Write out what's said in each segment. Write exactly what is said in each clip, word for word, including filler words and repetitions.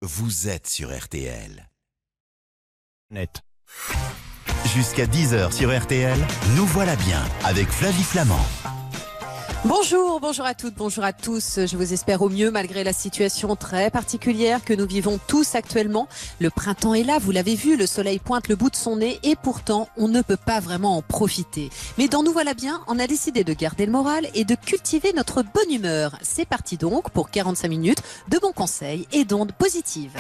Vous êtes sur R T L. Net. Jusqu'à dix heures sur R T L, nous voilà bien avec Flavie Flamand. Bonjour, bonjour à toutes, bonjour à tous. Je vous espère au mieux malgré la situation très particulière que nous vivons tous actuellement. Le printemps est là, vous l'avez vu, le soleil pointe le bout de son nez et pourtant on ne peut pas vraiment en profiter. Mais dans Nous voilà bien, on a décidé de garder le moral et de cultiver notre bonne humeur. C'est parti donc pour quarante-cinq minutes de bons conseils et d'ondes positives.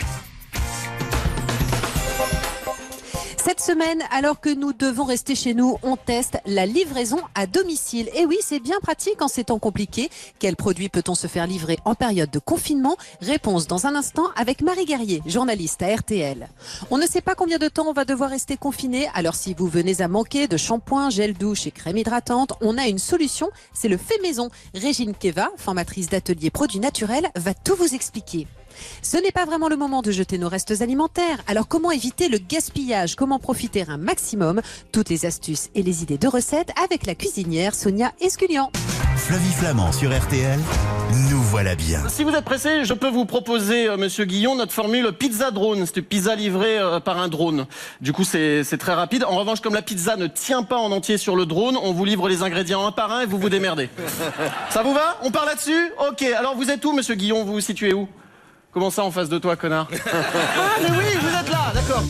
Cette semaine, alors que nous devons rester chez nous, on teste la livraison à domicile. Et oui, c'est bien pratique en ces temps compliqués. Quels produits peut-on se faire livrer en période de confinement? Réponse dans un instant avec Marie Guerrier, journaliste à R T L. On ne sait pas combien de temps on va devoir rester confiné. Alors si vous venez à manquer de shampoing, gel douche et crème hydratante, on a une solution, c'est le fait maison. Régine Keva, formatrice d'atelier produits naturels, va tout vous expliquer. Ce n'est pas vraiment le moment de jeter nos restes alimentaires. Alors comment éviter le gaspillage? Comment profiter un maximum? Toutes les astuces et les idées de recettes avec la cuisinière Sonia Esculian. Flavie Flamand sur R T L, nous voilà bien. Si vous êtes pressé, je peux vous proposer, euh, monsieur Guillon, notre formule pizza drone. C'est une pizza livrée euh, par un drone. Du coup, c'est, c'est très rapide. En revanche, comme la pizza ne tient pas en entier sur le drone, on vous livre les ingrédients un par un et vous vous démerdez. Ça vous va? On part là-dessus? Ok, alors vous êtes où, monsieur Guillon? Vous vous situez où? Comment ça en face de toi, connard? Ah, mais oui, vous êtes là, d'accord.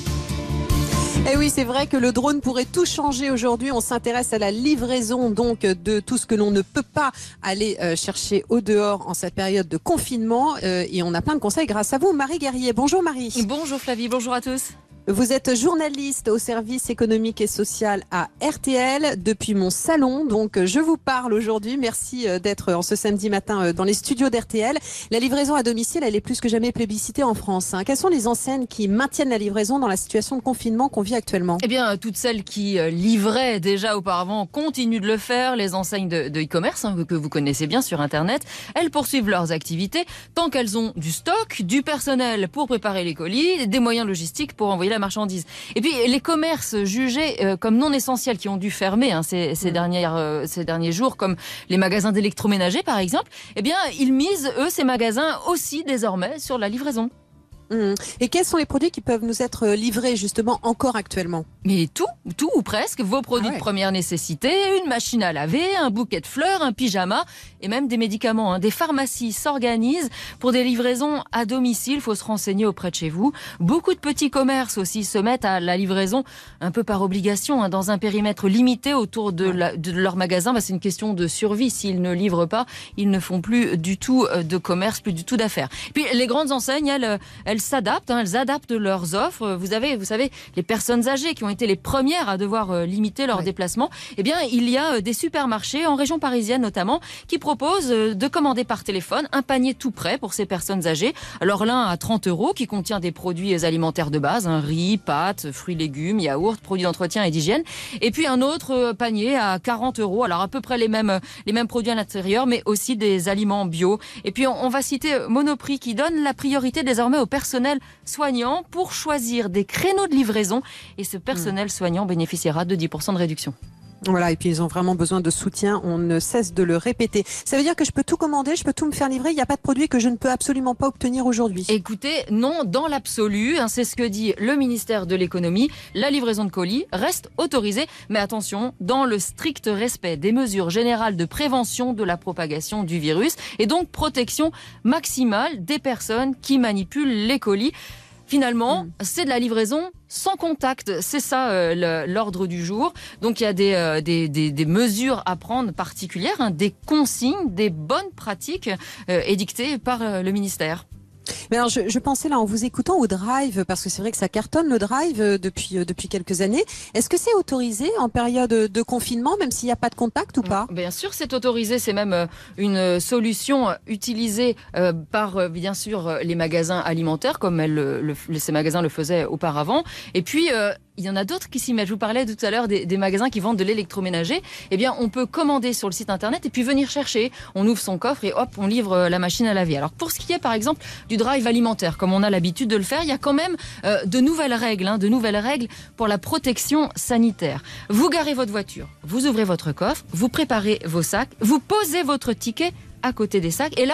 Et oui, c'est vrai que le drone pourrait tout changer aujourd'hui. On s'intéresse à la livraison donc de tout ce que l'on ne peut pas aller euh, chercher au dehors en cette période de confinement. Euh, et on a plein de conseils grâce à vous, Marie Guerrier. Bonjour Marie. Bonjour Flavie, bonjour à tous. Vous êtes journaliste au service économique et social à R T L depuis mon salon. Donc, je vous parle aujourd'hui. Merci d'être en ce samedi matin dans les studios d'R T L. La livraison à domicile, elle est plus que jamais plébiscitée en France. Quelles sont les enseignes qui maintiennent la livraison dans la situation de confinement qu'on vit actuellement? Eh bien, toutes celles qui livraient déjà auparavant continuent de le faire. Les enseignes de, de e-commerce, hein, que vous connaissez bien sur Internet, elles poursuivent leurs activités tant qu'elles ont du stock, du personnel pour préparer les colis, des moyens logistiques pour envoyer la marchandise. Et puis les commerces jugés euh, comme non essentiels qui ont dû fermer hein, ces, ces, mmh. dernières, euh, ces derniers jours, comme les magasins d'électroménager par exemple, eh bien ils misent eux ces magasins aussi désormais sur la livraison. Mmh. Et quels sont les produits qui peuvent nous être livrés justement encore actuellement? Mais tout, tout ou presque, vos produits ah ouais. de première nécessité, une machine à laver, un bouquet de fleurs, un pyjama et même des médicaments. Hein. Des pharmacies s'organisent pour des livraisons à domicile, il faut se renseigner auprès de chez vous. Beaucoup de petits commerces aussi se mettent à la livraison un peu par obligation, hein, dans un périmètre limité autour de, la, de leur magasin. Bah, c'est une question de survie, s'ils ne livrent pas, ils ne font plus du tout de commerce, plus du tout d'affaires. Et puis les grandes enseignes, elles, elles s'adaptent, hein, elles adaptent leurs offres. Vous avez, vous savez, les personnes âgées qui ont été les premières à devoir euh, limiter leurs ouais. déplacements. Eh bien, il y a euh, des supermarchés, en région parisienne notamment, qui proposent euh, de commander par téléphone un panier tout prêt pour ces personnes âgées. Alors l'un à trente euros, qui contient des produits alimentaires de base, hein, riz, pâtes, fruits, légumes, yaourts, produits d'entretien et d'hygiène. Et puis un autre euh, panier à quarante euros. Alors à peu près les mêmes, les mêmes produits à l'intérieur, mais aussi des aliments bio. Et puis on, on va citer Monoprix, qui donne la priorité désormais aux personnel soignant pour choisir des créneaux de livraison et ce personnel soignant bénéficiera de dix pour cent de réduction. Voilà, et puis ils ont vraiment besoin de soutien, on ne cesse de le répéter. Ça veut dire que je peux tout commander, je peux tout me faire livrer, il n'y a pas de produit que je ne peux absolument pas obtenir aujourd'hui? Écoutez, non, dans l'absolu, hein, c'est ce que dit le ministère de l'économie, la livraison de colis reste autorisée, mais attention, dans le strict respect des mesures générales de prévention de la propagation du virus et donc protection maximale des personnes qui manipulent les colis. Finalement, mmh. c'est de la livraison sans contact. C'est ça euh, le, l'ordre du jour. Donc il y a des, euh, des, des, des mesures à prendre particulières, hein, des consignes, des bonnes pratiques euh, édictées par euh, le ministère. Mais alors, je, je pensais là en vous écoutant au drive, parce que c'est vrai que ça cartonne le drive euh, depuis euh, depuis quelques années. Est-ce que c'est autorisé en période de confinement, même s'il n'y a pas de contact ou pas? Bien sûr, c'est autorisé. C'est même euh, une solution utilisée euh, par euh, bien sûr les magasins alimentaires, comme elle, le, le, ces magasins le faisaient auparavant. Et puis euh, il y en a d'autres qui s'y mettent. Je vous parlais tout à l'heure des, des magasins qui vendent de l'électroménager. Eh bien, on peut commander sur le site internet et puis venir chercher. On ouvre son coffre et hop, on livre la machine à laver. Alors pour ce qui est par exemple du drive alimentaire, comme on a l'habitude de le faire, il y a quand même euh, de nouvelles règles, hein, de nouvelles règles pour la protection sanitaire. Vous garez votre voiture, vous ouvrez votre coffre, vous préparez vos sacs, vous posez votre ticket à côté des sacs et là,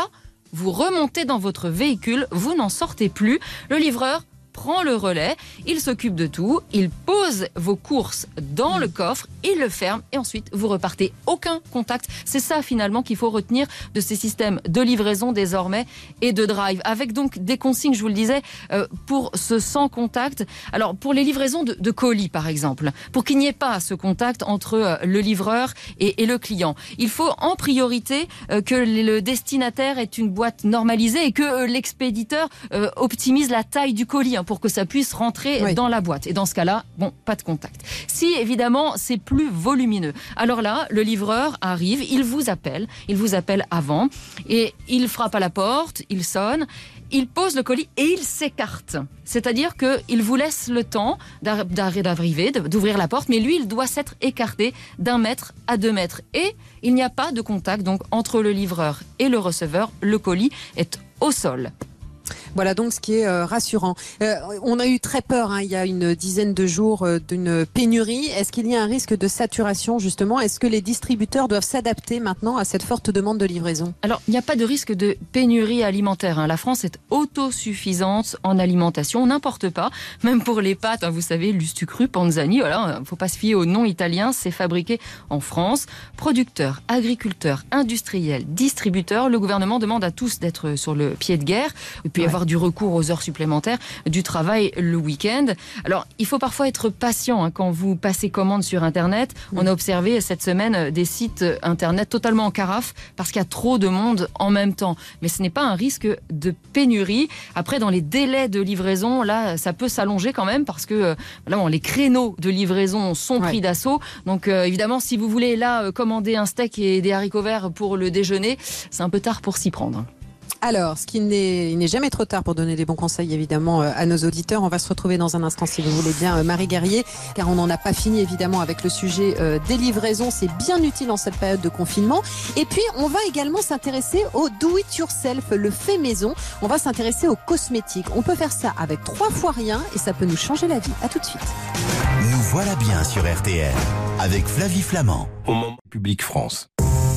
vous remontez dans votre véhicule, vous n'en sortez plus. Le livreur prend le relais, il s'occupe de tout, il pose vos courses dans le coffre, il le ferme et ensuite vous repartez. Aucun contact. C'est ça finalement qu'il faut retenir de ces systèmes de livraison désormais et de drive. Avec donc des consignes, je vous le disais, euh, pour ce sans contact. Alors pour les livraisons de, de colis par exemple, pour qu'il n'y ait pas ce contact entre euh, le livreur et, et le client, il faut en priorité euh, que le destinataire ait une boîte normalisée et que euh, l'expéditeur euh, optimise la taille du colis, hein, pour que ça puisse rentrer oui. dans la boîte. Et dans ce cas-là, bon, pas de contact. Si, évidemment, c'est plus volumineux, alors là, le livreur arrive, il vous appelle, il vous appelle avant, et il frappe à la porte, il sonne, il pose le colis et il s'écarte. C'est-à-dire qu'il vous laisse le temps d'arriver, d'ouvrir la porte, mais lui, il doit s'être écarté d'un mètre à deux mètres. Et il n'y a pas de contact donc entre le livreur et le receveur. Le colis est au sol. Voilà donc ce qui est euh, rassurant. Euh, on a eu très peur, hein, il y a une dizaine de jours, euh, d'une pénurie. Est-ce qu'il y a un risque de saturation justement ? Est-ce que les distributeurs doivent s'adapter maintenant à cette forte demande de livraison ? Alors, il n'y a pas de risque de pénurie alimentaire, hein. La France est autosuffisante en alimentation. On n'importe pas, même pour les pâtes, hein, vous savez, Lustucru, Panzani, voilà, il ne faut pas se fier au nom italien, c'est fabriqué en France. Producteurs, agriculteurs, industriels, distributeurs, le gouvernement demande à tous d'être sur le pied de guerre. Il peut y ouais. avoir du recours aux heures supplémentaires, du travail le week-end. Alors, il faut parfois être patient hein, quand vous passez commande sur Internet. Mmh. On a observé cette semaine des sites Internet totalement en carafe parce qu'il y a trop de monde en même temps. Mais ce n'est pas un risque de pénurie. Après, dans les délais de livraison, là, ça peut s'allonger quand même parce que là, bon, les créneaux de livraison sont pris ouais. d'assaut. Donc, euh, évidemment, si vous voulez là commander un steak et des haricots verts pour le déjeuner, c'est un peu tard pour s'y prendre. Alors, ce qui n'est, il n'est jamais trop tard pour donner des bons conseils, évidemment, à nos auditeurs. On va se retrouver dans un instant, si vous voulez bien, Marie Guerrier, car on n'en a pas fini, évidemment, avec le sujet euh, des livraisons. C'est bien utile en cette période de confinement. Et puis, on va également s'intéresser au do-it-yourself, le fait maison. On va s'intéresser aux cosmétiques. On peut faire ça avec trois fois rien et ça peut nous changer la vie. À tout de suite. Nous voilà bien sur R T L, avec Flavie Flamand. Au moment Public France.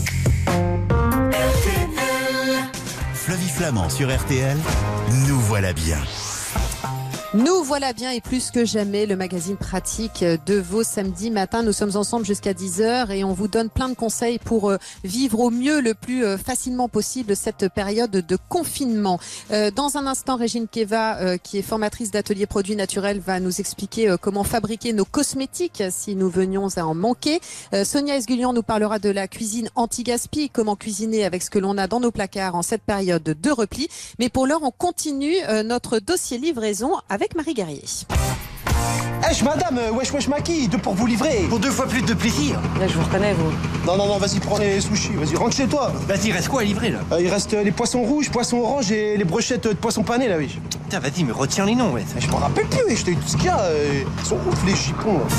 Flavie Flamand sur R T L, nous voilà bien. Nous voilà bien et plus que jamais le magazine pratique de vos samedis matins. Nous sommes ensemble jusqu'à dix heures et on vous donne plein de conseils pour vivre au mieux, le plus facilement possible cette période de confinement. Dans un instant, Régine Keva, qui est formatrice d'atelier produits naturels, va nous expliquer comment fabriquer nos cosmétiques si nous venions à en manquer. Sonia Esgulian nous parlera de la cuisine anti-gaspi, comment cuisiner avec ce que l'on a dans nos placards en cette période de repli. Mais pour l'heure, on continue notre dossier livraison avec avec Marie Guerrier. Wesh madame, wesh wesh maki, deux pour vous livrer. Pour deux fois plus de plaisir. Là je vous reconnais vous. Non non non, vas-y prends les sushis, vas-y rentre chez toi. Vas-y, il reste quoi à livrer là? euh, Il reste les poissons rouges, poissons oranges et les brochettes de poissons panés là oui. Putain vas-y mais retiens les noms ouais. Je m'en rappelle plus, wesh, t'as eu tout ce qu'il y a, euh, ils sont ouf les chipons. Là.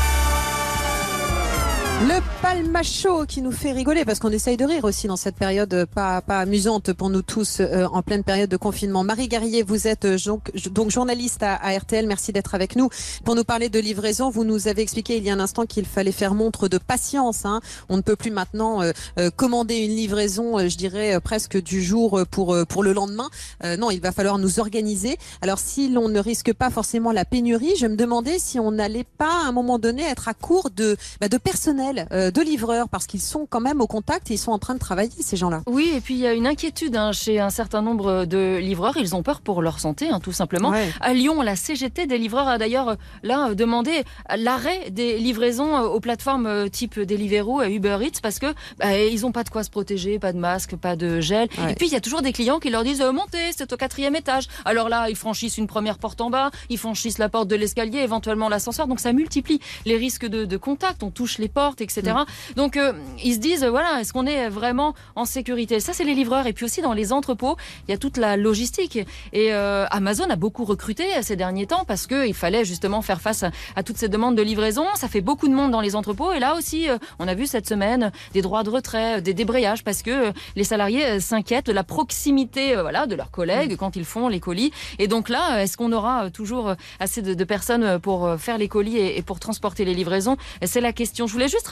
Le palmacho qui nous fait rigoler parce qu'on essaye de rire aussi dans cette période pas, pas amusante pour nous tous euh, en pleine période de confinement. Marie Guerrier, vous êtes euh, donc, donc journaliste à, à R T L. Merci d'être avec nous pour nous parler de livraison. Vous nous avez expliqué il y a un instant qu'il fallait faire montre de patience. Hein. On ne peut plus maintenant euh, euh, commander une livraison, euh, je dirais euh, presque du jour pour, euh, pour le lendemain. Euh, non, il va falloir nous organiser. Alors si l'on ne risque pas forcément la pénurie, je me demandais si on n'allait pas à un moment donné être à court de, bah, de personnel. De livreurs parce qu'ils sont quand même au contact et ils sont en train de travailler ces gens-là. Oui et puis il y a une inquiétude hein, chez un certain nombre de livreurs, ils ont peur pour leur santé hein, tout simplement. Ouais. À Lyon, la C G T des livreurs a d'ailleurs là demandé l'arrêt des livraisons aux plateformes type Deliveroo et Uber Eats parce que bah, ils n'ont pas de quoi se protéger, pas de masque, pas de gel. Ouais. Et puis il y a toujours des clients qui leur disent euh, montez, c'est au quatrième étage. Alors là, ils franchissent une première porte en bas, ils franchissent la porte de l'escalier, éventuellement l'ascenseur, donc ça multiplie les risques de, de contact, on touche les portes, et cetera. Mmh. Donc euh, ils se disent voilà, est-ce qu'on est vraiment en sécurité? Ça c'est les livreurs et puis aussi dans les entrepôts il y a toute la logistique et euh, Amazon a beaucoup recruté ces derniers temps parce que il fallait justement faire face à, à toutes ces demandes de livraison. Ça fait beaucoup de monde dans les entrepôts et là aussi euh, on a vu cette semaine des droits de retrait, des débrayages parce que euh, les salariés euh, s'inquiètent de la proximité euh, voilà de leurs collègues mmh. quand ils font les colis et donc là est-ce qu'on aura euh, toujours assez de, de personnes pour euh, faire les colis et, et pour transporter les livraisons? C'est la question. Je voulais juste rajouter quelques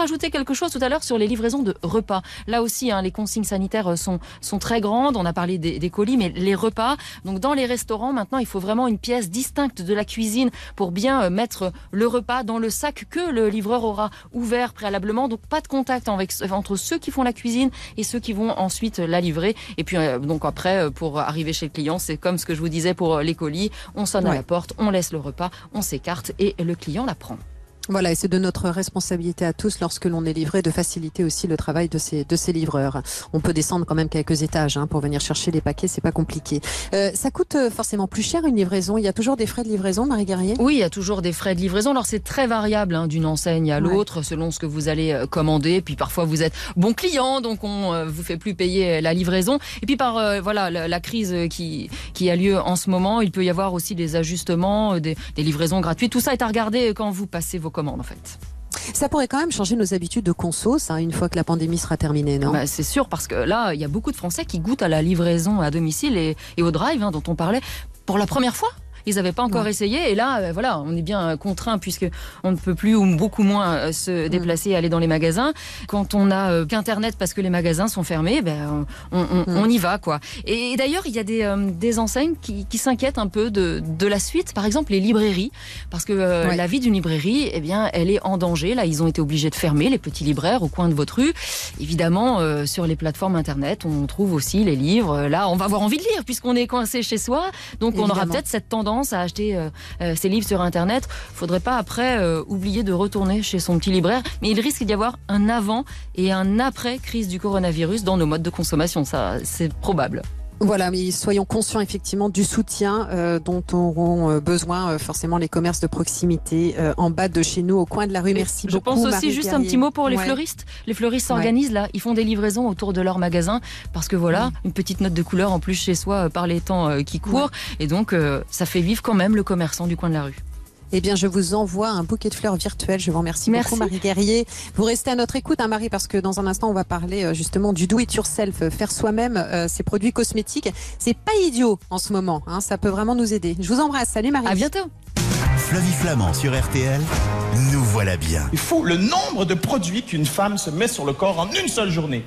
quelque chose tout à l'heure sur les livraisons de repas. Là aussi, hein, les consignes sanitaires sont, sont très grandes. On a parlé des, des colis, mais les repas. Donc dans les restaurants, maintenant, il faut vraiment une pièce distincte de la cuisine pour bien mettre le repas dans le sac que le livreur aura ouvert préalablement. Donc pas de contact avec, entre ceux qui font la cuisine et ceux qui vont ensuite la livrer. Et puis euh, donc après, pour arriver chez le client, c'est comme ce que je vous disais pour les colis. On sonne ouais. à la porte, on laisse le repas, on s'écarte et le client la prend. Voilà, et c'est de notre responsabilité à tous, lorsque l'on est livré, de faciliter aussi le travail de ces, de ces livreurs. On peut descendre quand même quelques étages hein, pour venir chercher les paquets, c'est pas compliqué. Euh, ça coûte forcément plus cher une livraison. Il y a toujours des frais de livraison, Marie Guerrier ? Oui, il y a toujours des frais de livraison. Alors c'est très variable hein, d'une enseigne à l'autre, ouais. selon ce que vous allez commander. Puis parfois vous êtes bon client, donc on euh, vous fait plus payer la livraison. Et puis par euh, voilà la, la crise qui, qui a lieu en ce moment, il peut y avoir aussi des ajustements, des, des livraisons gratuites. Tout ça est à regarder quand vous passez vos commande en fait. Ça pourrait quand même changer nos habitudes de conso, ça, une fois que la pandémie sera terminée, non ? Bah, c'est sûr, parce que là, il y a beaucoup de Français qui goûtent à la livraison à domicile et, et au drive, hein, dont on parlait, pour la première fois. Ils n'avaient pas encore ouais. essayé et là, euh, voilà, on est bien contraint puisque on ne peut plus ou beaucoup moins euh, se déplacer et aller dans les magasins. Quand on n'a euh, qu'Internet parce que les magasins sont fermés, ben on, on, mm. on y va quoi. Et, et d'ailleurs, il y a des, euh, des enseignes qui, qui s'inquiètent un peu de, de la suite. Par exemple, les librairies, parce que euh, ouais. la vie d'une librairie, eh bien, elle est en danger. Là, ils ont été obligés de fermer les petits libraires au coin de votre rue. Évidemment, euh, sur les plateformes Internet, on trouve aussi les livres. Là, on va avoir envie de lire puisqu'on est coincé chez soi. Donc, Évidemment. on aura peut-être cette tendance à acheter euh, euh, ses livres sur Internet. Faudrait pas après euh, oublier de retourner chez son petit libraire. Mais il risque d'y avoir un avant et un après crise du coronavirus dans nos modes de consommation. Ça, c'est probable. Voilà, mais soyons conscients effectivement du soutien euh, dont auront euh, besoin euh, forcément les commerces de proximité euh, en bas de chez nous, au coin de la rue. Merci je beaucoup. Je pense aussi Marie juste Guerrier. un petit mot pour les ouais. fleuristes. Les fleuristes s'organisent ouais. là, ils font des livraisons autour de leur magasin parce que voilà, ouais. une petite note de couleur en plus chez soi euh, par les temps euh, qui courent ouais. et donc euh, ça fait vivre quand même le commerçant du coin de la rue. Eh bien, je vous envoie un bouquet de fleurs virtuel. Je vous remercie Merci. beaucoup, Marie Guerrier. Vous restez à notre écoute, hein, Marie, parce que dans un instant, on va parler justement du do-it-yourself, faire soi-même euh, ses produits cosmétiques. C'est pas idiot en ce moment. Hein, ça peut vraiment nous aider. Je vous embrasse. Salut, Marie. À bientôt. Flavie Flamand sur R T L. Nous voilà bien. Il faut le nombre de produits qu'une femme se met sur le corps en une seule journée.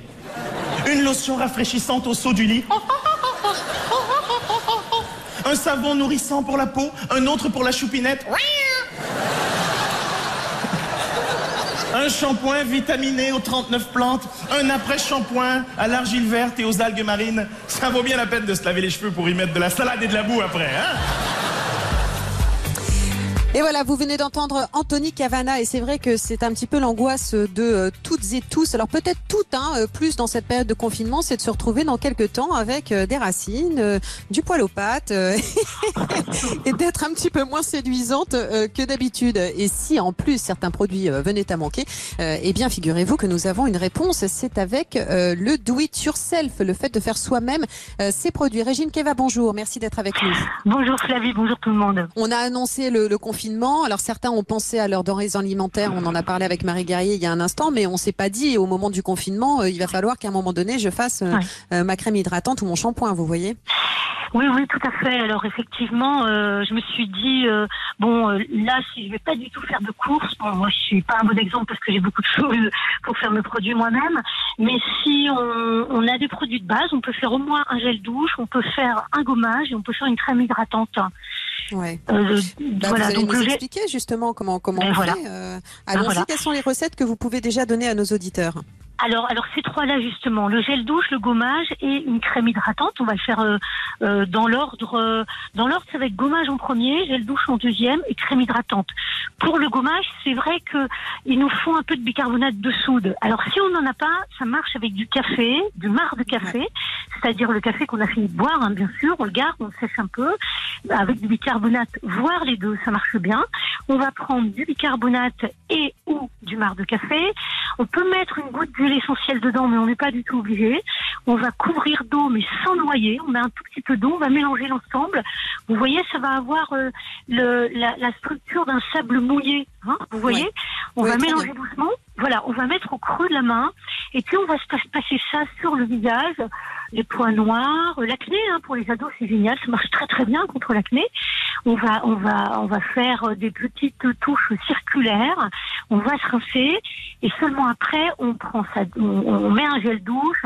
Une lotion rafraîchissante au saut du lit. Un savon nourrissant pour la peau, un autre pour la choupinette. Un shampoing vitaminé aux trente-neuf plantes, un après-shampoing à l'argile verte et aux algues marines. Ça vaut bien la peine de se laver les cheveux pour y mettre de la salade et de la boue après, hein? Et voilà, vous venez d'entendre Anthony Cavana et c'est vrai que c'est un petit peu l'angoisse de euh, toutes et tous. Alors peut-être toutes, hein, euh, plus dans cette période de confinement, c'est de se retrouver dans quelques temps avec euh, des racines, euh, du poil aux pattes euh, et d'être un petit peu moins séduisante euh, que d'habitude. Et si en plus certains produits euh, venaient à manquer, euh, eh bien figurez-vous que nous avons une réponse. C'est avec euh, le do-it-yourself, le fait de faire soi-même euh, ces produits. Régine Keva, bonjour, merci d'être avec nous. Bonjour Flavie, bonjour tout le monde. On a annoncé le, le confinement. Alors certains ont pensé à leurs denrées alimentaires, on en a parlé avec Marie Guerrier il y a un instant, mais on s'est pas dit au moment du confinement, euh, il va falloir qu'à un moment donné je fasse euh, ouais. euh, ma crème hydratante ou mon shampoing, vous voyez ? Oui, oui, tout à fait. Alors effectivement, euh, je me suis dit, euh, bon, euh, là, si je vais pas du tout faire de courses, bon, moi je suis pas un bon exemple parce que j'ai beaucoup de choses pour faire mes produits moi-même, mais si on, on a des produits de base, on peut faire au moins un gel douche, on peut faire un gommage et on peut faire une crème hydratante. Ouais. Euh, bah, voilà, vous allez donc nous j'ai... expliquer justement comment comment ben on voilà. fait. Euh, allons-y, ben voilà. Quelles sont les recettes que vous pouvez déjà donner à nos auditeurs ? Alors, alors ces trois-là justement, le gel douche, le gommage et une crème hydratante. On va le faire euh, euh, dans l'ordre. Euh, dans l'ordre, ça va être gommage en premier, gel douche en deuxième et crème hydratante. Pour le gommage, c'est vrai que il nous faut un peu de bicarbonate de soude. Alors, si on n'en a pas, ça marche avec du café, du marc de café, c'est-à-dire le café qu'on a fini de boire, hein, bien sûr. On le garde, on le sèche un peu avec du bicarbonate, voire les deux, ça marche bien. On va prendre du bicarbonate et ou du marc de café. On peut mettre une goutte d'huile essentielle dedans, mais on n'est pas du tout obligé. On va couvrir d'eau, mais sans noyer. On met un tout petit peu d'eau, on va mélanger l'ensemble. Vous voyez, ça va avoir euh, le, la, la structure d'un sable mouillé. Hein, vous voyez, ouais. On oui, va mélanger bien. doucement. Voilà, on va mettre au creux de la main. Et puis, on va se passer ça sur le visage. Les points noirs, l'acné, hein, pour les ados, c'est génial. Ça marche très, très bien contre l'acné. On va, on va, on va faire des petites touches circulaires. On va se rincer et seulement après, on prend ça, on, on met un gel douche.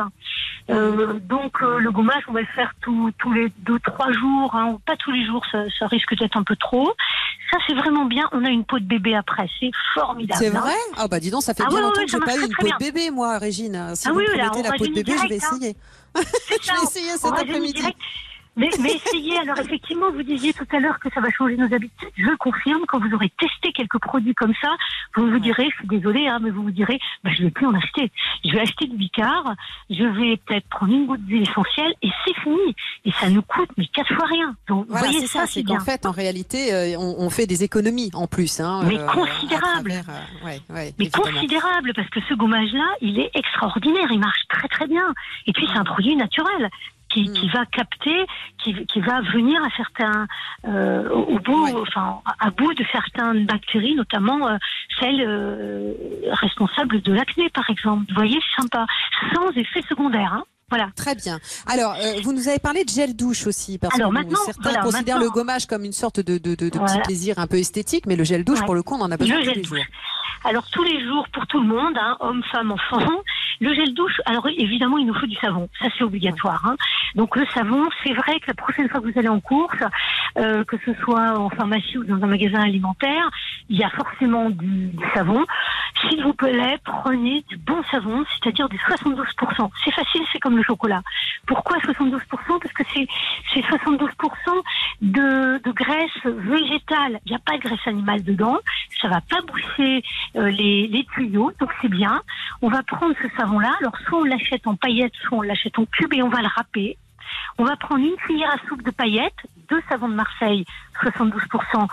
Euh, donc euh, le gommage, on va le faire tous tous les deux trois jours, hein, pas tous les jours, ça, ça risque d'être un peu trop. Ça c'est vraiment bien. On a une peau de bébé après, c'est formidable. C'est vrai? Ah bah dis donc, ça fait ah, bien ouais, longtemps ouais, que j'ai pas eu une peau de bébé, moi, Régine. Si ah vous oui, me là, promettez la peau de bébé, direct, je vais essayer. Hein. je vais essayer cet après-midi. Mais, mais essayez, alors effectivement, vous disiez tout à l'heure que ça va changer nos habitudes. Je le confirme, quand vous aurez testé quelques produits comme ça, vous vous direz, je suis désolée, hein, mais vous vous direz, bah, je ne vais plus en acheter. Je vais acheter du Bicard, je vais peut-être prendre une goutte d'huile essentielle et c'est fini. Et ça nous coûte, mais quatre fois rien. Donc, voilà, voyez, c'est ça, ça c'est bien. qu'en fait, en réalité, euh, on, on fait des économies en plus. Hein, mais euh, considérables. Travers, euh, ouais, ouais, mais évidemment. considérables, parce que ce gommage-là, il est extraordinaire, il marche très très bien. Et puis, c'est un produit naturel. Qui, qui va capter, qui, qui va venir à certains, euh, au bout, ouais. enfin, à bout de certaines bactéries, notamment euh, celles euh, responsables de l'acné, par exemple. Vous voyez, c'est sympa, sans effet secondaire. Hein. Voilà. Très bien. Alors, euh, vous nous avez parlé de gel douche aussi, parce Alors, que maintenant, certains voilà, considèrent maintenant, le gommage comme une sorte de, de, de, de voilà. petit plaisir un peu esthétique, mais le gel douche, ouais. pour le coup, on en a besoin le tous les douche. jours. Alors, tous les jours, pour tout le monde, hein, hommes, femmes, enfants, le gel douche, alors évidemment, il nous faut du savon. Ça, c'est obligatoire. Hein. Donc, le savon, c'est vrai que la prochaine fois que vous allez en course, euh, que ce soit en pharmacie ou dans un magasin alimentaire, il y a forcément du, du savon. S'il vous plaît, prenez du bon savon, c'est-à-dire du soixante-douze pour cent. C'est facile, c'est comme le chocolat. Pourquoi soixante-douze pour cent? Parce que c'est, c'est soixante-douze pour cent de, de graisse végétale. Il n'y a pas de graisse animale dedans. Ça va pas boucher euh, les, les tuyaux, donc c'est bien. On va prendre ce savon-là. Alors, soit on l'achète en paillettes, soit on l'achète en cube et on va le râper. On va prendre une cuillère à soupe de paillettes, deux savons de Marseille, soixante-douze pour cent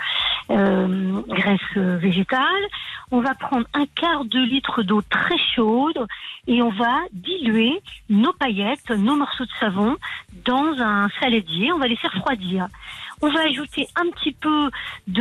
euh, graisse végétale. On va prendre un quart de litre d'eau très chaude et on va diluer nos paillettes, nos morceaux de savon dans un saladier. On va les faire refroidir. On va ajouter un petit peu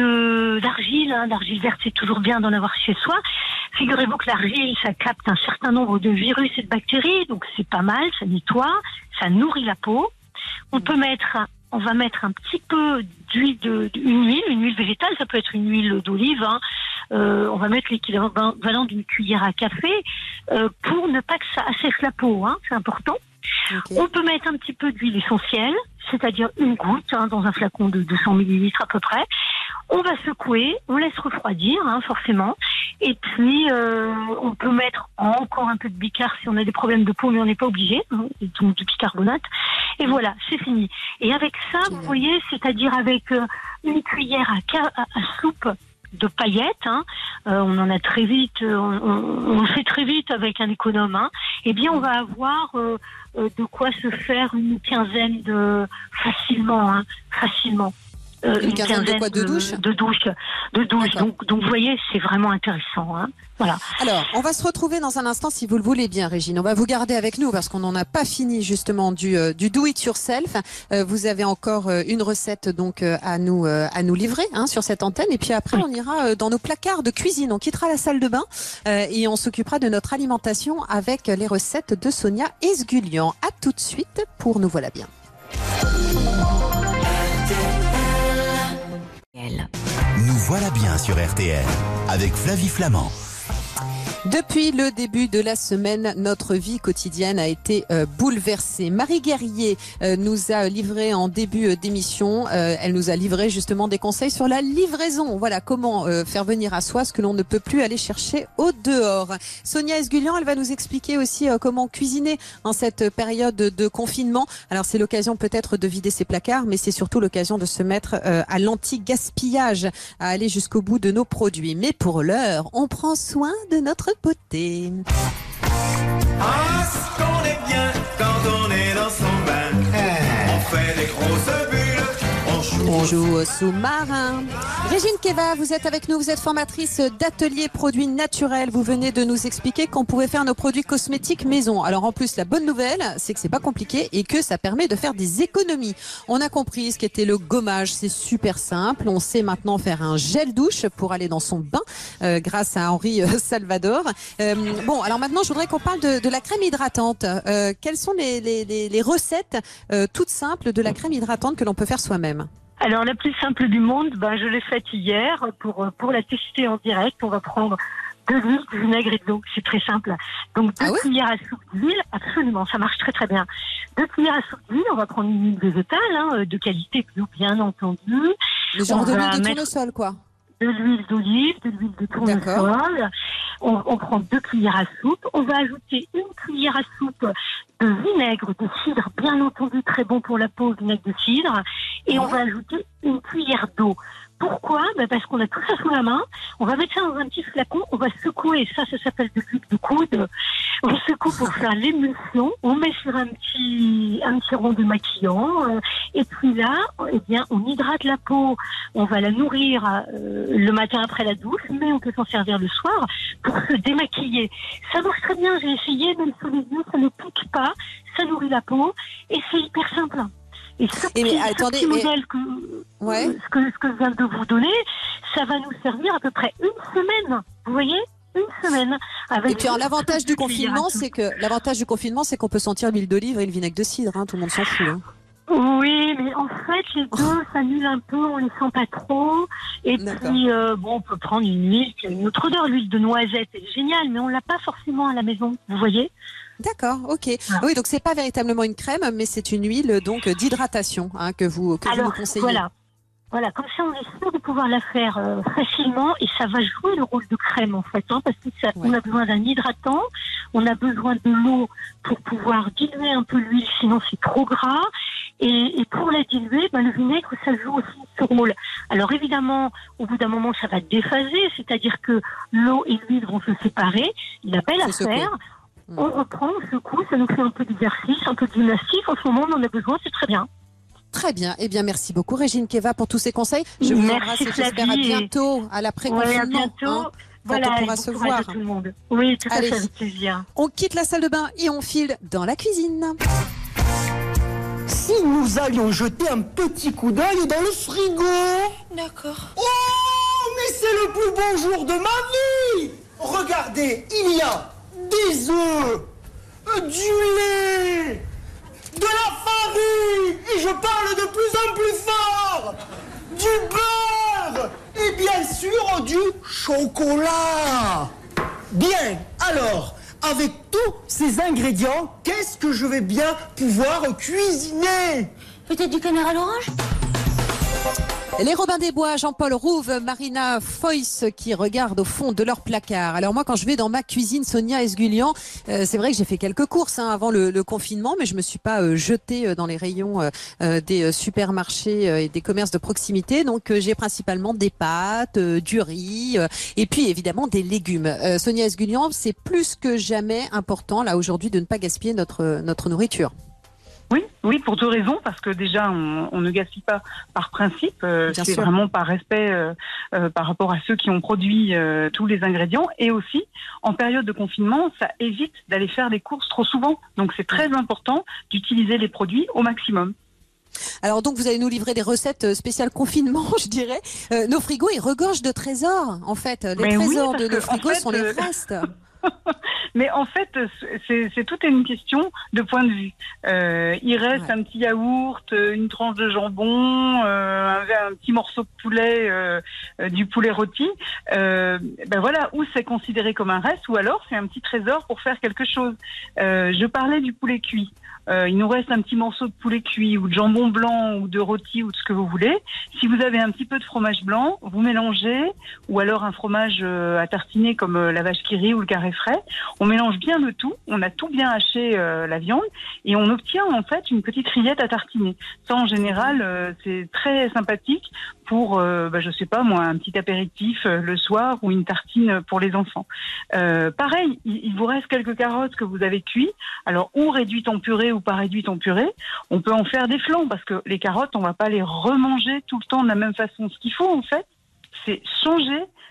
de d'argile. Hein. L'argile verte, c'est toujours bien d'en avoir chez soi. Figurez-vous que l'argile, ça capte un certain nombre de virus et de bactéries, donc c'est pas mal, ça nettoie, ça nourrit la peau. On peut mettre, on va mettre un petit peu d'huile, de, une huile, une huile végétale, ça peut être une huile d'olive. Hein. Euh, on va mettre l'équivalent d'une cuillère à café euh, pour ne pas que ça assèche la peau, hein, c'est important. Okay. On peut mettre un petit peu d'huile essentielle, c'est-à-dire une goutte hein, dans un flacon de deux cents millilitres à peu près. On va secouer, on laisse refroidir hein, forcément. Et puis euh, on peut mettre encore un peu de bicarbonate si on a des problèmes de peau, mais on n'est pas obligé, hein, donc du bicarbonate. Et voilà, c'est fini. Et avec ça, vous voyez, c'est-à-dire avec euh, une cuillère à, à, à soupe de paillettes, hein, euh, on en a très vite, euh, on, on le fait très vite avec un économe, hein, eh bien on va avoir euh, euh, de quoi se faire une quinzaine de facilement, hein, facilement. Euh, une, une quinzaine, quinzaine de quoi de, de douche de douche de douche donc donc vous voyez c'est vraiment intéressant hein. Voilà. Alors on va se retrouver dans un instant si vous le voulez bien Régine, on va vous garder avec nous parce qu'on n'en a pas fini justement du euh, du do it yourself. Euh, vous avez encore euh, une recette donc euh, à nous euh, à nous livrer hein, sur cette antenne et puis après on ira euh, dans nos placards de cuisine, on quittera la salle de bain euh, et on s'occupera de notre alimentation avec les recettes de Sonia Esgulian. À tout de suite pour Nous voilà bien. Nous voilà bien sur R T L avec Flavie Flamand. Depuis le début de la semaine, notre vie quotidienne a été euh, bouleversée. Marie Guerrier euh, nous a livré en début d'émission, euh, elle nous a livré justement des conseils sur la livraison. Voilà, comment euh, faire venir à soi ce que l'on ne peut plus aller chercher au dehors. Sonia Esgulian, elle va nous expliquer aussi euh, comment cuisiner en cette période de confinement. Alors c'est l'occasion peut-être de vider ses placards, mais c'est surtout l'occasion de se mettre euh, à l'anti-gaspillage, à aller jusqu'au bout de nos produits. Mais pour l'heure, on prend soin de notre beauté. Ah, ce qu'on est bien quand on est dans son bain. On fait des grosses bulles, on joue, on joue au sous-marin. Régine Keva, vous êtes avec nous, vous êtes formatrice d'atelier produits naturels. Vous venez de nous expliquer qu'on pouvait faire nos produits cosmétiques maison. Alors en plus, la bonne nouvelle, c'est que c'est pas compliqué et que ça permet de faire des économies. On a compris ce qu'était le gommage, c'est super simple. On sait maintenant faire un gel douche pour aller dans son bain euh, grâce à Henri euh, Salvador. Euh, bon, alors maintenant, je voudrais qu'on parle de, de la crème hydratante. Euh, quelles sont les, les, les, les recettes euh, toutes simples de la crème hydratante que l'on peut faire soi-même ? Alors la plus simple du monde, ben, je l'ai faite hier pour, pour la tester en direct. On va prendre de l'huile, du vinaigre et de l'eau. C'est très simple. Donc deux ah oui cuillères à soupe d'huile, absolument, ça marche très très bien. Deux cuillères à soupe d'huile, on va prendre une huile végétale, hein, de qualité bio bien entendu. Le genre on de l'huile de mettre... tournesol quoi. De l'huile d'olive, de l'huile de tournesol. On, on prend deux cuillères à soupe. On va ajouter une cuillère à soupe de vinaigre de cidre, bien entendu très bon pour la peau, vinaigre de cidre. Et ouais. on va ajouter une cuillère d'eau. Pourquoi ? Ben parce qu'on a tout ça sous la main. On va mettre ça dans un petit flacon. On va secouer. Ça, ça s'appelle de l'huile de coude. On secoue pour faire l'émulsion. On met sur un petit, un petit rond démaquillant. Et puis là, eh bien, on hydrate la peau. On va la nourrir euh, le matin après la douche, mais on peut s'en servir le soir pour se démaquiller. Ça marche très bien. J'ai essayé, même sur les yeux, ça ne pique pas. Ça nourrit la peau. Et c'est hyper simple. Et ce petit, et mais, attendez, ce petit modèle que, ouais. ce, que, ce que je viens de vous donner, ça va nous servir à peu près une semaine. Vous voyez ? Une semaine. Avec et puis alors, l'avantage du confinement, c'est que l'avantage du confinement, c'est qu'on peut sentir l'huile d'olive et le vinaigre de cidre. Hein, tout le monde s'en fout. Hein. Oui, mais en fait, les deux s'annulent un peu, on les sent pas trop. Et D'accord. puis, euh, bon, on peut prendre une huile qui a une autre odeur. L'huile de noisette est géniale, mais on l'a pas forcément à la maison. Vous voyez ? D'accord, ok. Ah. Oui, donc c'est pas véritablement une crème, mais c'est une huile donc d'hydratation hein, que vous que Alors, vous nous conseillez. Voilà. Voilà, comme ça on est sûr de pouvoir la faire euh, facilement et ça va jouer le rôle de crème en fait, hein, parce que ça, ouais. on a besoin d'un hydratant, on a besoin de l'eau pour pouvoir diluer un peu l'huile, sinon c'est trop gras. Et, et pour la diluer, ben, le vinaigre ça joue aussi ce rôle. Alors évidemment, au bout d'un moment ça va déphaser, c'est-à-dire que l'eau et l'huile vont se séparer. Il a belle à faire. On reprend, on secoue, ça nous fait un peu d'exercice, un peu de gymnastique. En ce moment, on en a besoin, c'est très bien. Très bien. Eh bien, merci beaucoup, Régine Keva, pour tous ces conseils. Je vous embrasse et j'espère à bientôt, à l'après-confinement. Ouais, à bientôt. Hein, voilà, quand on pourra se voir. Tout le monde. Oui, tout Allez, à fait, avec plaisir. On quitte la salle de bain et on file dans la cuisine. Si nous allions jeter un petit coup d'œil dans le frigo. D'accord. Oh, mais c'est le plus beau jour de ma vie. Regardez, il y a des œufs, du lait, de la farine, et je parle de plus en plus fort, du beurre, et bien sûr du chocolat. Bien, alors, avec tous ces ingrédients, qu'est-ce que je vais bien pouvoir cuisiner ? Peut-être du canard à l'orange ? Les Robins des Bois, Jean-Paul Rouve, Marina Foïs qui regardent au fond de leur placard. Alors moi, quand je vais dans ma cuisine, Sonia Esgulian, euh, c'est vrai que j'ai fait quelques courses hein, avant le, le confinement, mais je me suis pas euh, jetée dans les rayons euh, des supermarchés euh, et des commerces de proximité. Donc euh, j'ai principalement des pâtes, euh, du riz euh, et puis évidemment des légumes. Euh, Sonia Esgulian, c'est plus que jamais important là aujourd'hui de ne pas gaspiller notre notre nourriture. Oui, oui, pour deux raisons, parce que déjà on, on ne gaspille pas par principe, euh, c'est sûr. vraiment par respect euh, euh, par rapport à ceux qui ont produit euh, tous les ingrédients, et aussi en période de confinement, ça évite d'aller faire des courses trop souvent, donc c'est très important d'utiliser les produits au maximum. Alors donc vous allez nous livrer des recettes spéciales confinement, je dirais. Euh, nos frigos ils regorgent de trésors, en fait. Les Mais trésors oui, de nos frigos en fait, sont les euh... restes. Mais en fait, c'est, c'est toute une question de point de vue. Euh, il reste ouais. un petit yaourt, une tranche de jambon, euh, un, un petit morceau de poulet, euh, du poulet rôti. Euh, ben voilà, ou c'est considéré comme un reste, ou alors c'est un petit trésor pour faire quelque chose. Euh, je parlais du poulet cuit. Euh, il nous reste un petit morceau de poulet cuit ou de jambon blanc ou de rôti ou de ce que vous voulez. Si vous avez un petit peu de fromage blanc, vous mélangez, ou alors un fromage euh, à tartiner comme euh, la vache qui rit ou le carré frais. On mélange bien le tout, on a tout bien haché euh, la viande et on obtient en fait une petite rillette à tartiner. Ça en général euh, c'est très sympathique pour, euh, bah, je sais pas moi, un petit apéritif euh, le soir ou une tartine pour les enfants. Euh, pareil, il, il vous reste quelques carottes que vous avez cuites, alors ou réduites en purée ou pas réduites en purée, on peut en faire des flans parce que les carottes on va pas les remanger tout le temps de la même façon. Ce qu'il faut en fait, c'est changer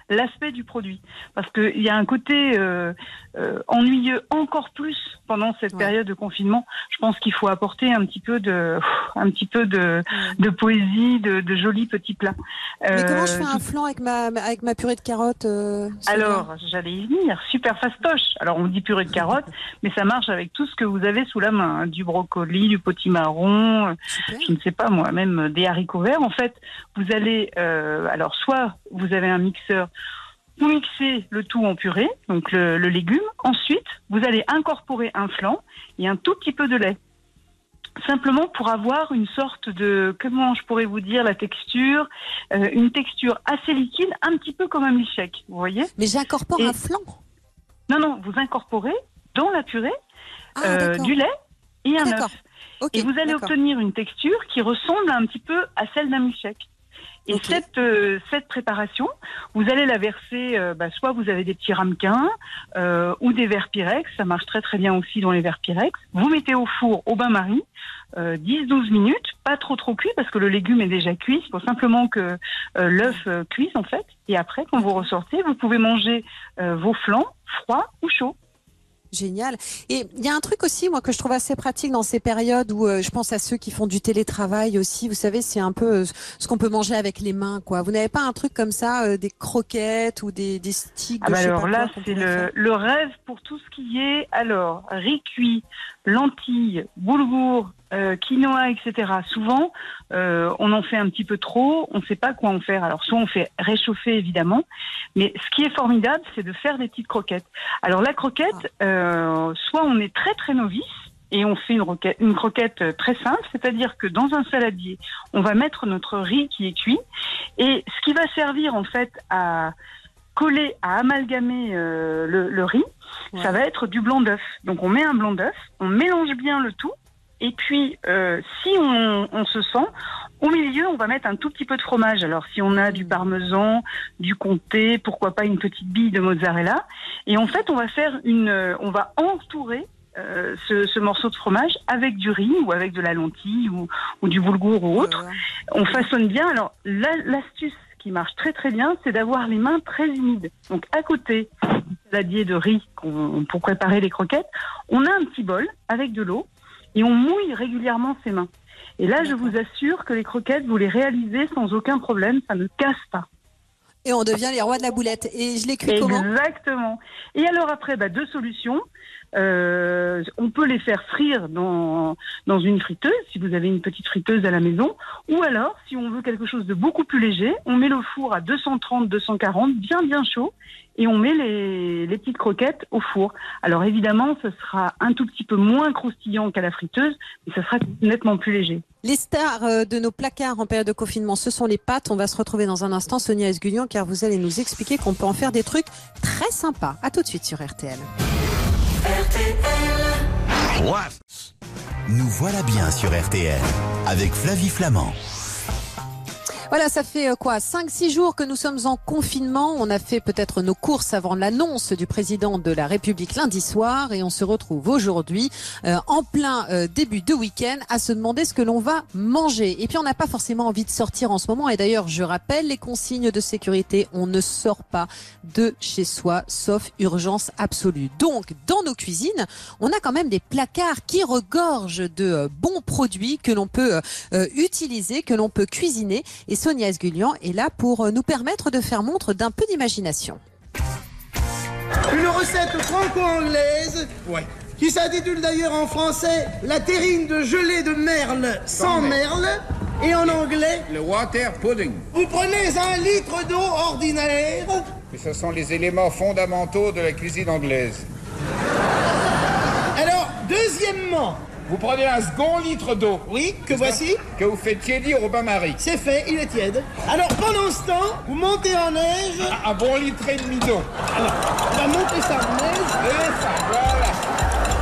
l'aspect du produit. Parce qu'il y a un côté euh, euh, ennuyeux encore plus pendant cette ouais. période de confinement. Je pense qu'il faut apporter un petit peu de, un petit peu de, de poésie, de, de jolis petits plats. Mais euh, comment je fais un je... flan avec ma, avec ma purée de carottes euh, Alors, j'allais y venir. Super fastoche. Alors, on dit purée de carottes, mais ça marche avec tout ce que vous avez sous la main. Hein. Du brocoli, du potimarron, Super. je ne sais pas moi, même des haricots verts. En fait, vous allez... Euh, alors, soit vous avez un mixeur, vous mixez le tout en purée, donc le, le légume. Ensuite, vous allez incorporer un flan et un tout petit peu de lait. Simplement pour avoir une sorte de, comment je pourrais vous dire, la texture, euh, une texture assez liquide, un petit peu comme un milkshake, vous voyez. Mais j'incorpore et... un flan. Non, non, vous incorporez dans la purée ah, euh, du lait et un œuf. Okay, et vous allez obtenir une texture qui ressemble un petit peu à celle d'un milkshake. Et okay. cette, euh, cette préparation, vous allez la verser, euh, bah, soit vous avez des petits ramequins euh, ou des verres Pyrex, ça marche très très bien aussi dans les verres Pyrex. Vous mettez au four au bain-marie, euh, dix à douze minutes, pas trop trop cuit parce que le légume est déjà cuit, il faut simplement que euh, l'œuf euh, cuise en fait. Et après, quand vous ressortez, vous pouvez manger euh, vos flancs froids ou chauds. Génial. Et il y a un truc aussi, moi, que je trouve assez pratique dans ces périodes où euh, je pense à ceux qui font du télétravail aussi. Vous savez, c'est un peu euh, ce qu'on peut manger avec les mains, quoi. Vous n'avez pas un truc comme ça, euh, des croquettes ou des, des sticks ah de bah je sais alors pas là, quoi, c'est le, le rêve pour tout ce qui est, alors, riz cuit, lentilles, boulgour, euh, quinoa, et cetera. Souvent, euh, on en fait un petit peu trop, on ne sait pas quoi en faire. Alors, soit on fait réchauffer, évidemment, mais ce qui est formidable, c'est de faire des petites croquettes. Alors, la croquette, euh, soit on est très, très novice, et on fait une, roquette, une croquette très simple, c'est-à-dire que dans un saladier, on va mettre notre riz qui est cuit, et ce qui va servir, en fait, à coller, à amalgamer euh, le, le riz, ouais. ça va être du blanc d'œuf. Donc on met un blanc d'œuf, on mélange bien le tout, et puis euh, si on, on se sent, au milieu on va mettre un tout petit peu de fromage. Alors si on a du parmesan, du comté, pourquoi pas une petite bille de mozzarella, et en fait on va faire une, on va entourer euh, ce, ce morceau de fromage avec du riz ou avec de la lentille ou, ou du boulgour ou autre. Ouais. On façonne bien. Alors la, l'astuce qui marche très très bien, c'est d'avoir les mains très humides. Donc à côté du saladier de riz qu'on, pour préparer les croquettes, on a un petit bol avec de l'eau et on mouille régulièrement ses mains. Et là, je vous assure que les croquettes, vous les réalisez sans aucun problème, ça ne casse pas. Et on devient les rois de la boulette. Et je les cuis comment ? Exactement. Et alors après, bah, deux solutions. Euh, on peut les faire frire dans, dans une friteuse, si vous avez une petite friteuse à la maison. Ou alors, si on veut quelque chose de beaucoup plus léger, on met le four à deux cent trente à deux cent quarante, bien bien chaud, et on met les, les petites croquettes au four. Alors évidemment, ce sera un tout petit peu moins croustillant qu'à la friteuse, mais ce sera nettement plus léger. Les stars de nos placards en période de confinement, ce sont les pâtes. On va se retrouver dans un instant, Sonia Esguillon, car vous allez nous expliquer qu'on peut en faire des trucs très sympas. À tout de suite sur R T L. R T L. Nous voilà bien sur R T L avec Flavie Flamand. Voilà, ça fait quoi, cinq six jours que nous sommes en confinement. On a fait peut-être nos courses avant l'annonce du président de la République lundi soir et on se retrouve aujourd'hui euh, en plein euh, début de week-end à se demander ce que l'on va manger. Et puis on n'a pas forcément envie de sortir en ce moment. Et d'ailleurs, je rappelle les consignes de sécurité. On ne sort pas de chez soi sauf urgence absolue. Donc, dans nos cuisines, on a quand même des placards qui regorgent de euh, bons produits que l'on peut euh, utiliser, que l'on peut cuisiner. Et Sonia Esguillon est là pour nous permettre de faire montre d'un peu d'imagination. Une recette franco-anglaise ouais. qui s'intitule d'ailleurs en français la terrine de gelée de merle sans merle et en anglais le water pudding. Vous prenez un litre d'eau ordinaire. Et ce sont les éléments fondamentaux de la cuisine anglaise. Alors, deuxièmement, vous prenez un second litre d'eau. Oui, que voici. Que vous faites tiédir au bain-marie. C'est fait, il est tiède. Alors, pendant ce temps, vous montez en neige. Un, un bon litre et demi d'eau. Alors, on va monter ça en neige. Et ça, voilà.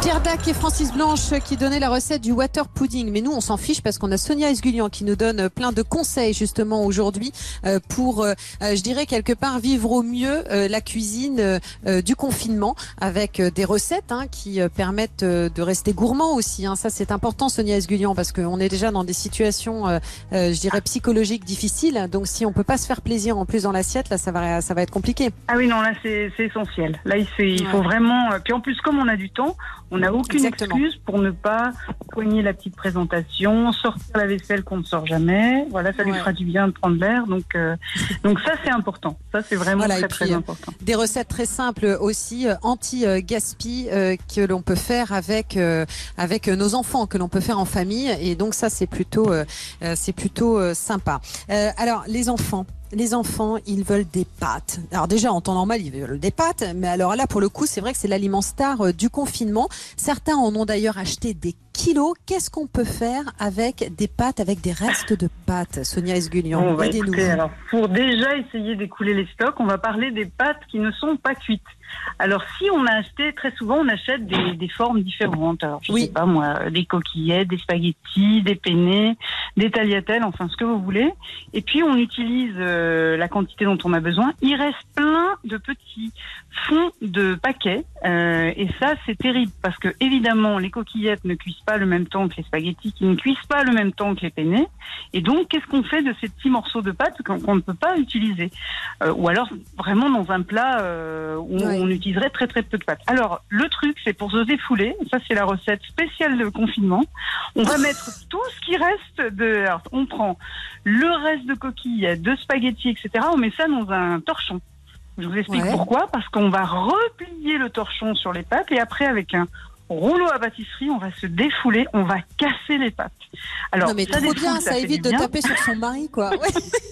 Pierre Dac et Francis Blanche qui donnaient la recette du water pudding. Mais nous, on s'en fiche parce qu'on a Sonia Esgulian qui nous donne plein de conseils justement aujourd'hui euh, pour, euh, je dirais quelque part, vivre au mieux euh, la cuisine euh, du confinement avec euh, des recettes hein, qui euh, permettent euh, de rester gourmand aussi. Hein. Ça, c'est important, Sonia Esgulian, parce qu'on est déjà dans des situations, euh, euh, je dirais, psychologiques difficiles. Donc, si on peut pas se faire plaisir en plus dans l'assiette, là, ça va, ça va être compliqué. Ah oui, non, là, c'est, c'est essentiel. Là, il, fait, il ouais. faut vraiment... Puis en plus, comme on a du temps, on n'a aucune Exactement. excuse pour ne pas soigner la petite présentation, sortir la vaisselle qu'on ne sort jamais. Voilà, ça lui ouais. fera du bien de prendre l'air. Donc, euh, donc ça, c'est important. Ça, c'est vraiment voilà, très, puis, très important. Des recettes très simples aussi, euh, anti-gaspi, euh, que l'on peut faire avec, euh, avec nos enfants, que l'on peut faire en famille. Et donc ça, c'est plutôt, euh, c'est plutôt euh, sympa. Euh, alors, les enfants. Les enfants, ils veulent des pâtes. Alors déjà, en temps normal, ils veulent des pâtes. Mais alors là, pour le coup, c'est vrai que c'est l'aliment star euh, du confinement. Certains en ont d'ailleurs acheté des kilos. Qu'est-ce qu'on peut faire avec des pâtes, avec des restes de pâtes, Sonia Esgulian? Bon, bah, écoutez, alors, pour déjà essayer d'écouler les stocks, on va parler des pâtes qui ne sont pas cuites. Alors, si on a acheté, très souvent, on achète des, des formes différentes. Alors, je oui. sais pas moi, des coquillettes, des spaghettis, des penne, des tagliatelles, enfin, ce que vous voulez. Et puis, on utilise euh, la quantité dont on a besoin. Il reste plein de petits fonds de paquets. Euh, et ça, c'est terrible parce que, évidemment, les coquillettes ne cuisent pas le même temps que les spaghettis, qui ne cuisent pas le même temps que les penne. Et donc, qu'est-ce qu'on fait de ces petits morceaux de pâte qu'on, qu'on ne peut pas utiliser? euh, Ou alors, vraiment dans un plat euh, où ouais. on utiliserait très très peu de pâte. Alors, le truc, c'est pour se défouler. Ça, c'est la recette spéciale de confinement. On va mettre tout ce qui reste de... Alors, on prend le reste de coquilles, de spaghettis, et cetera. On met ça dans un torchon. Je vous explique ouais. pourquoi. Parce qu'on va replier le torchon sur les pâtes et après, avec un rouleau à pâtisserie, on va se défouler, on va casser les pâtes. Alors, non mais ça trop défoule, bien, ça, ça évite de bien. taper sur son mari, quoi. Ouais.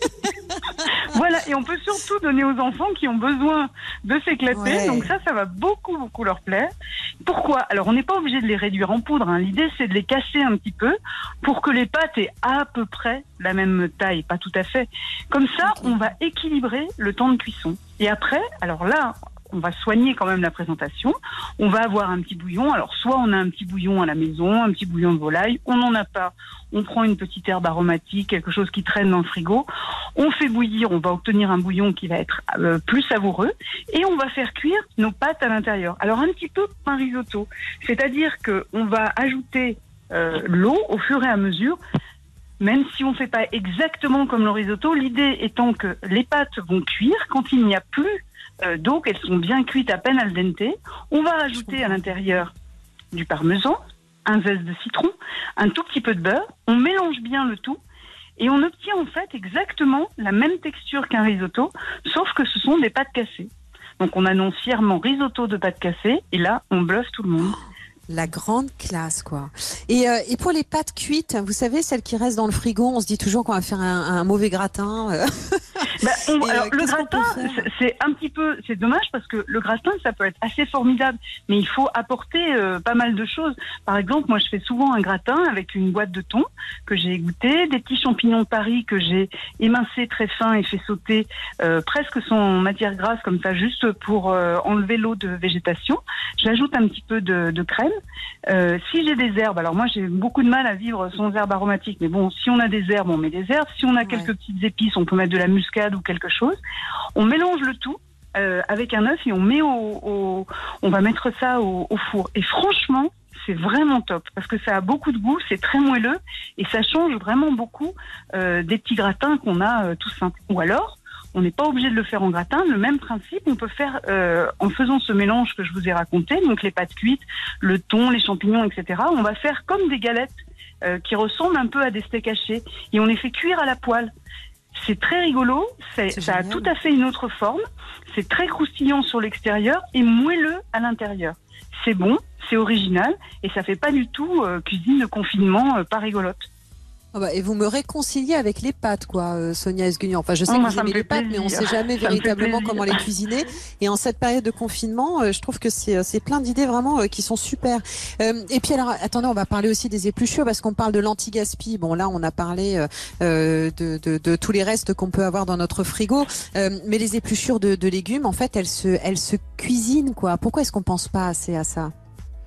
Voilà, et on peut surtout donner aux enfants qui ont besoin de s'éclater, ouais. donc ça, ça va beaucoup, beaucoup leur plaire. Pourquoi? Alors, on n'est pas obligé de les réduire en poudre, hein. L'idée, c'est de les casser un petit peu pour que les pâtes aient à peu près la même taille, pas tout à fait. Comme ça, okay. on va équilibrer le temps de cuisson. Et après, alors là... on va soigner quand même la présentation. On va avoir un petit bouillon. Alors, soit on a un petit bouillon à la maison, un petit bouillon de volaille. On n'en a pas. On prend une petite herbe aromatique, quelque chose qui traîne dans le frigo. On fait bouillir. On va obtenir un bouillon qui va être euh, plus savoureux. Et on va faire cuire nos pâtes à l'intérieur. Alors, un petit peu comme un risotto. C'est-à-dire qu'on va ajouter euh, l'eau au fur et à mesure. Même si on ne fait pas exactement comme le risotto, l'idée étant que les pâtes vont cuire quand il n'y a plus Euh, d'eau, qu'elles sont bien cuites à peine al dente. On va rajouter à l'intérieur du parmesan, un zeste de citron, un tout petit peu de beurre. On mélange bien le tout et on obtient en fait exactement la même texture qu'un risotto, sauf que ce sont des pâtes cassées. Donc on annonce fièrement risotto de pâtes cassées et là on bluffe tout le monde. La grande classe, quoi. Et, euh, et pour les pâtes cuites, vous savez, celles qui restent dans le frigo, on se dit toujours qu'on va faire un, un mauvais gratin. Bah, on, et, alors, euh, le gratin, c'est un petit peu, c'est dommage parce que le gratin, ça peut être assez formidable, mais il faut apporter euh, pas mal de choses. Par exemple, moi, je fais souvent un gratin avec une boîte de thon que j'ai égoutté, des petits champignons de Paris que j'ai émincés très fins et fait sauter euh, presque sans matière grasse, comme ça, juste pour euh, enlever l'eau de végétation. J'ajoute un petit peu de, de crème. Euh, si j'ai des herbes, alors moi j'ai beaucoup de mal à vivre sans herbes aromatiques, mais bon, si on a des herbes, on met des herbes. Si on a ouais. quelques petites épices, on peut mettre de la muscade ou quelque chose. On mélange le tout euh, avec un œuf et on met au, au on va mettre ça au, au four. Et franchement, c'est vraiment top parce que ça a beaucoup de goût, c'est très moelleux et ça change vraiment beaucoup euh, des petits gratins qu'on a euh, tout simples. Ou alors, on n'est pas obligé de le faire en gratin. Le même principe, on peut faire euh, en faisant ce mélange que je vous ai raconté, donc les pâtes cuites, le thon, les champignons, et cetera. On va faire comme des galettes euh, qui ressemblent un peu à des steaks hachés et on les fait cuire à la poêle. C'est très rigolo, c'est, c'est ça génial. A tout à fait une autre forme, c'est très croustillant sur l'extérieur et moelleux à l'intérieur. C'est bon, c'est original et ça fait pas du tout euh, cuisine de confinement euh, pas rigolote. Oh bah, et vous me réconciliez avec les pâtes, quoi, euh, Sonia Esgulian. Enfin, je sais oh, que moi, vous aimez les pâtes, plaisir. Mais on ne sait jamais ça véritablement comment les cuisiner. Et en cette période de confinement, euh, je trouve que c'est, c'est plein d'idées vraiment euh, qui sont super. Euh, et puis alors, attendez, on va parler aussi des épluchures parce qu'on parle de l'anti-gaspi. Bon, là, on a parlé euh, de, de, de tous les restes qu'on peut avoir dans notre frigo. Euh, mais les épluchures de, de légumes, en fait, elles se, elles se cuisinent, quoi. Pourquoi est-ce qu'on pense pas assez à ça?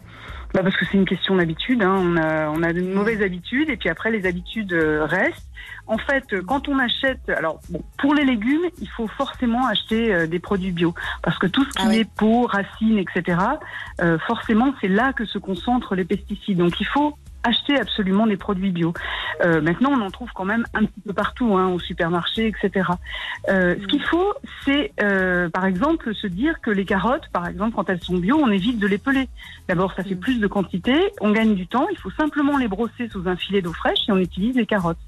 Bah parce que c'est une question d'habitude. Hein. On a, on a de mauvaises habitudes et puis après les habitudes euh, restent. En fait, quand on achète, alors bon, pour les légumes, il faut forcément acheter euh, des produits bio parce que tout ce qui ah ouais. est peau, racines, et cetera. Euh, forcément, c'est là que se concentrent les pesticides. Donc, il faut acheter absolument des produits bio. Euh, maintenant, on en trouve quand même un petit peu partout, hein, au supermarché, et cetera. Euh, mmh. Ce qu'il faut, c'est, euh, par exemple, se dire que les carottes, par exemple, quand elles sont bio, on évite de les peler. D'abord, ça fait mmh. plus de quantité, on gagne du temps, il faut simplement les brosser sous un filet d'eau fraîche et on utilise les carottes.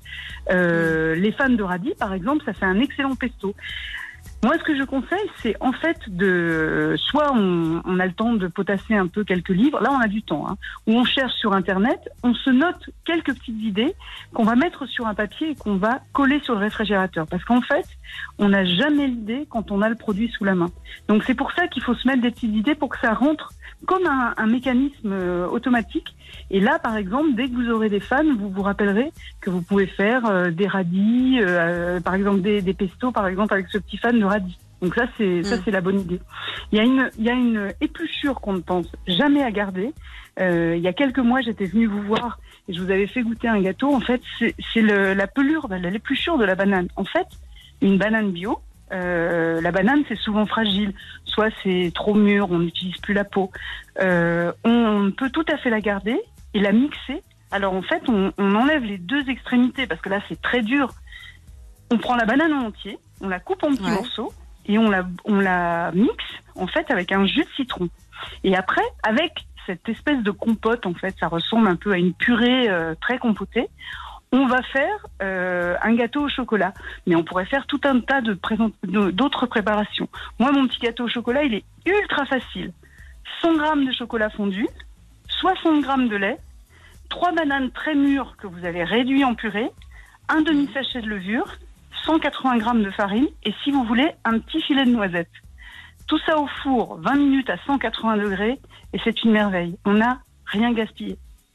Euh, mmh. Les fans de radis, par exemple, ça fait un excellent pesto. Moi, ce que je conseille, c'est en fait de... Soit on, on a le temps de potasser un peu quelques livres, là on a du temps, hein, où on cherche sur Internet, on se note quelques petites idées qu'on va mettre sur un papier et qu'on va coller sur le réfrigérateur. Parce qu'en fait, on n'a jamais l'idée quand on a le produit sous la main. Donc c'est pour ça qu'il faut se mettre des petites idées pour que ça rentre comme un, un mécanisme euh, automatique. Et là, par exemple, dès que vous aurez des fans, vous vous rappellerez que vous pouvez faire euh, des radis, euh, par exemple des, des pestos, par exemple avec ce petit fan de radis. Donc ça, c'est mmh. ça, c'est la bonne idée. Il y a une, il y a une épluchure qu'on ne pense jamais à garder. Euh, il y a quelques mois, j'étais venue vous voir et je vous avais fait goûter un gâteau. En fait, c'est, c'est le, la pelure, l'épluchure de la banane. En fait, une banane bio. Euh, la banane, c'est souvent fragile. Soit c'est trop mûr, on n'utilise plus la peau. Euh, on peut tout à fait la garder et la mixer. Alors en fait, on, on enlève les deux extrémités parce que là, c'est très dur. On prend la banane en entier, on la coupe en petits ouais. morceaux et on la, on la mixe en fait avec un jus de citron. Et après, avec cette espèce de compote, en fait, ça ressemble un peu à une purée euh, très compotée. On va faire euh, un gâteau au chocolat, mais on pourrait faire tout un tas de présent... d'autres préparations. Moi, mon petit gâteau au chocolat, il est ultra facile. cent grammes de chocolat fondu, soixante grammes de lait, trois bananes très mûres que vous avez réduites en purée, un demi-sachet de levure, cent quatre-vingts grammes de farine et, si vous voulez, un petit filet de noisettes. Tout ça au four, vingt minutes à cent quatre-vingts degrés, et c'est une merveille. On n'a rien gaspillé.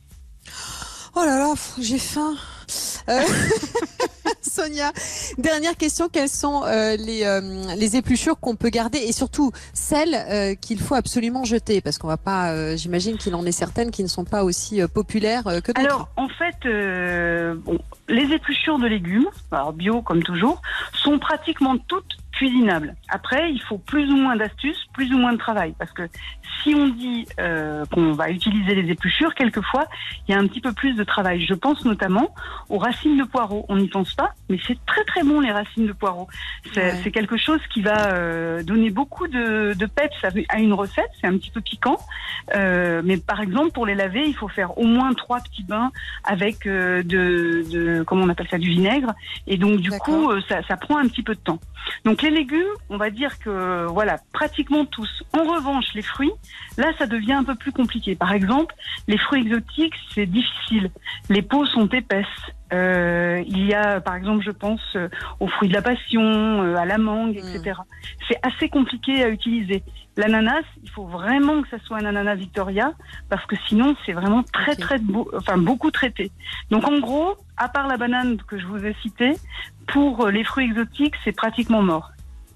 Oh là là, j'ai faim. Euh, Sonia, dernière question, quelles sont euh, les, euh, les épluchures qu'on peut garder et surtout celles euh, qu'il faut absolument jeter, parce qu'on va pas, euh, j'imagine qu'il en est certaines qui ne sont pas aussi euh, populaires euh, que d'autres. Alors en fait, euh, bon, les épluchures de légumes, alors bio comme toujours, sont pratiquement toutes cuisinables. Après, il faut plus ou moins d'astuces, plus ou moins de travail, parce que si on dit euh, qu'on va utiliser les épluchures, quelquefois, il y a un petit peu plus de travail. Je pense notamment aux racines de poireaux. On n'y pense pas, mais c'est très très bon les racines de poireaux. C'est, ouais. c'est quelque chose qui va euh, donner beaucoup de, de peps à une recette. C'est un petit peu piquant, euh, mais par exemple pour les laver, il faut faire au moins trois petits bains avec euh, de, de comment on appelle ça, du vinaigre. Et donc du D'accord. coup, euh, ça, ça prend un petit peu de temps. Donc les légumes, on va dire que voilà, pratiquement tous. En revanche, les fruits, là, ça devient un peu plus compliqué. Par exemple, les fruits exotiques, c'est difficile. Les peaux sont épaisses. Euh, il y a, par exemple, je pense euh, aux fruits de la passion, euh, à la mangue, et cetera. Mmh. C'est assez compliqué à utiliser. L'ananas, il faut vraiment que ça soit un ananas Victoria, parce que sinon, c'est vraiment très, okay. très, beau, enfin, beaucoup traité. Donc, en gros, à part la banane que je vous ai citée, pour les fruits exotiques, c'est pratiquement mort.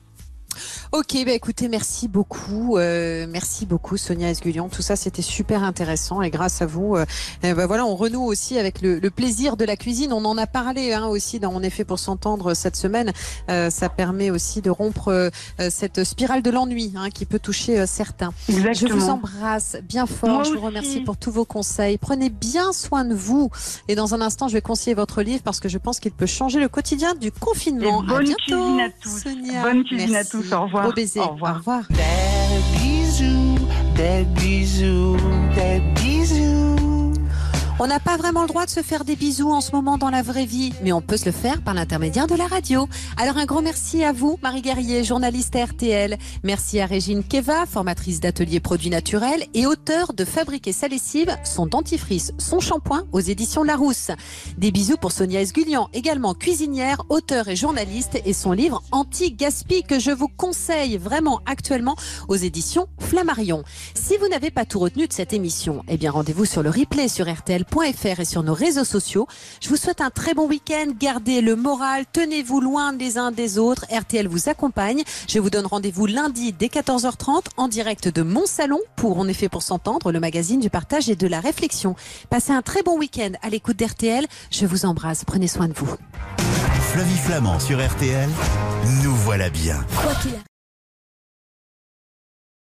Ok, bah écoutez, merci beaucoup, euh, merci beaucoup Sonia Esgulian. Tout ça, c'était super intéressant et grâce à vous, euh, bah voilà, on renoue aussi avec le, le plaisir de la cuisine. On en a parlé hein, aussi dans On est fait pour s'entendre cette semaine. Euh, ça permet aussi de rompre euh, cette spirale de l'ennui hein, qui peut toucher euh, certains. Exactement. Je vous embrasse bien fort. Moi je vous aussi. remercie pour tous vos conseils. Prenez bien soin de vous. Et dans un instant, je vais conseiller votre livre parce que je pense qu'il peut changer le quotidien du confinement. Et bonne à bientôt, cuisine à tous. Sonia. Bonne cuisine merci. à tous. Au revoir. Gros baiser. Au revoir. Au revoir. Des bisous, des bisous, des bisous. On n'a pas vraiment le droit de se faire des bisous en ce moment dans la vraie vie, mais on peut se le faire par l'intermédiaire de la radio. Alors un grand merci à vous, Marie Guerrier, journaliste à R T L. Merci à Régine Keva, formatrice d'atelier produits naturels et auteure de Fabriquer sa lessive, son dentifrice, son shampoing aux éditions Larousse. Des bisous pour Sonia Esgulian, également cuisinière, auteure et journaliste, et son livre Anti-Gaspi que je vous conseille vraiment actuellement aux éditions Flammarion. Si vous n'avez pas tout retenu de cette émission, eh bien rendez-vous sur le replay sur R T L. point f r et sur nos réseaux sociaux. Je vous souhaite un très bon week-end. Gardez le moral, tenez-vous loin les uns des autres. R T L vous accompagne. Je vous donne rendez-vous lundi dès quatorze heures trente en direct de mon salon pour On est fait pour s'entendre, le magazine du partage et de la réflexion. Passez un très bon week-end à l'écoute d'R T L. Je vous embrasse. Prenez soin de vous. Flavie Flamand sur R T L, nous voilà bien. Quoi qu'il